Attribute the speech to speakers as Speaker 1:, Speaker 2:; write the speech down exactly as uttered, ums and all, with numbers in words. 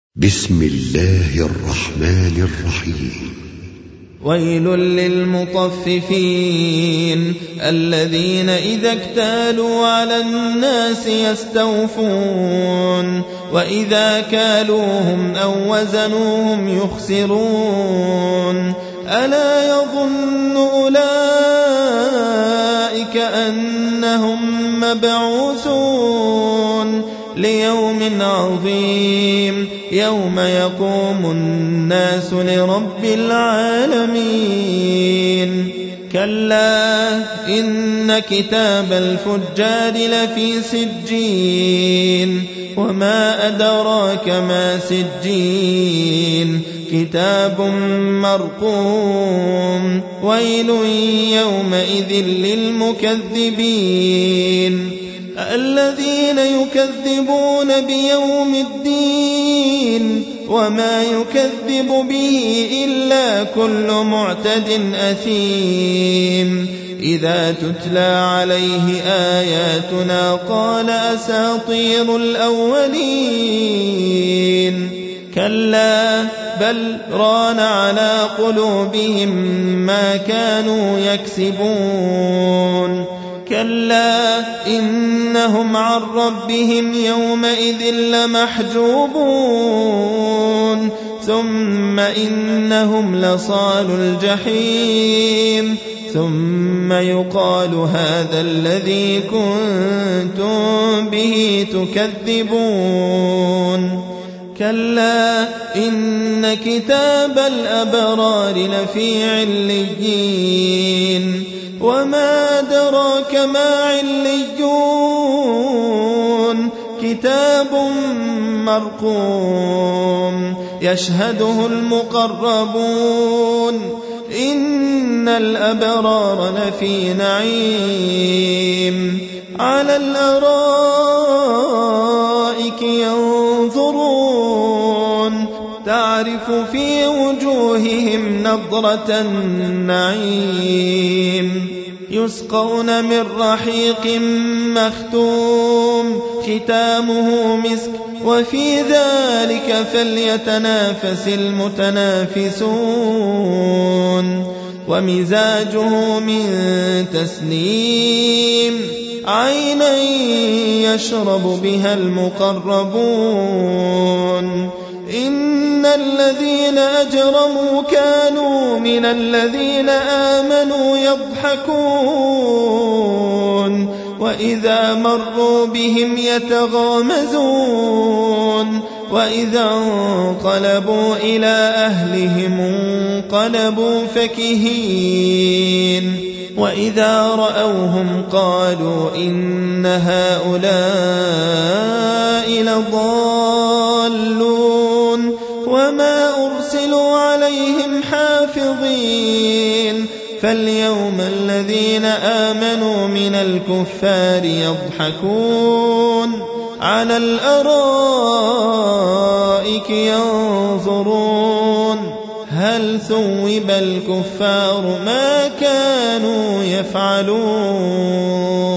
Speaker 1: بسم الله الرحمن الرحيم.
Speaker 2: ويل للمطففين الذين إذا اكتالوا على الناس يستوفون وإذا كالوهم أو وزنوهم يخسرون ألا يظن أولئك أنهم مبعوثون ليوم عظيم يوم يقوم الناس لرب العالمين. كلا إن كتاب الفجار لفي سجين وما أدراك ما سجين كتاب مرقوم. ويل يومئذ للمكذبين الذين يكذبون بيوم الدين وما يكذب به إلا كل معتد أثيم. إذا تتلى عليه آياتنا قال أساطير الأولين. كلا بل ران على قلوبهم ما كانوا يكسبون. كلا إنهم عن ربهم يومئذ لمحجوبون ثم إنهم لصال الجحيم ثم يقال هذا الذي كنتم به تكذبون. كلا إن كتاب الأبرار لفي عليين وما أدراك ما عليون كتاب مرقوم يشهده المقربون. إن الأبرار لفي نعيم على الأرائك ينظرون تعرف في وجوههم نضرة النعيم. يسقون من رحيق مختوم ختامه مسك وفي ذلك فليتنافس المتنافسون. ومزاجه من تسنيم عينا يشرب بها المقربون. إن الذين أجرموا كانوا من الذين آمنوا يضحكون وإذا مروا بهم يتغامزون وإذا انقلبوا إلى أهلهم انقلبوا فكهين وإذا رأوهم قالوا إن هؤلاء لضالون وما أرسلوا عليهم حافظين. فاليوم الذين آمنوا من الكفار يضحكون على الأرائك ينظرون هل ثوب الكفار ما كانوا يفعلون.